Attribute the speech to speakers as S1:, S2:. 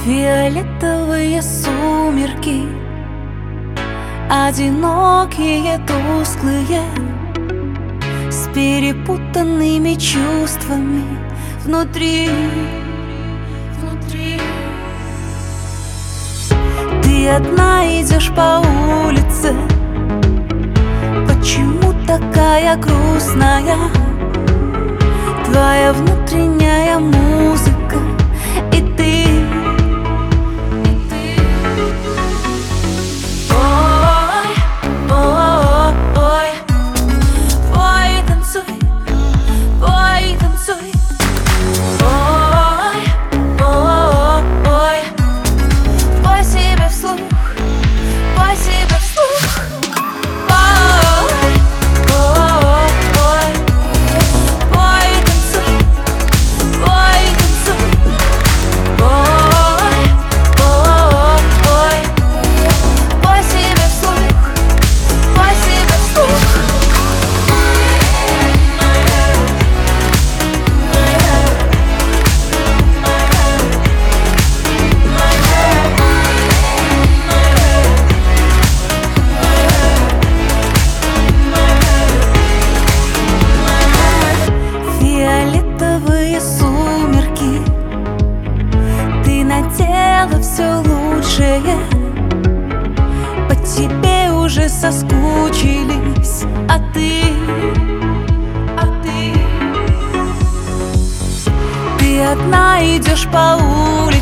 S1: Фиолетовые сумерки, одинокие, тусклые, с перепутанными чувствами внутри. Ты одна идешь по улице, почему такая грустная? Твоя внутренняя музыка, и ты. Ой, ой, ой, ой, танцуй, ой, танцуй. Ой, ой, ой, пой себе вслух, пой себе вслух. Ой, ой, ой, ой, танцуй, ой, танцуй. Ой, ой, ой, пой себе вслух, пой себе вслух. Фиолетовые сумерки, ты надела все лучшее, по тебе уже соскучились, а ты, ты одна идешь по улице,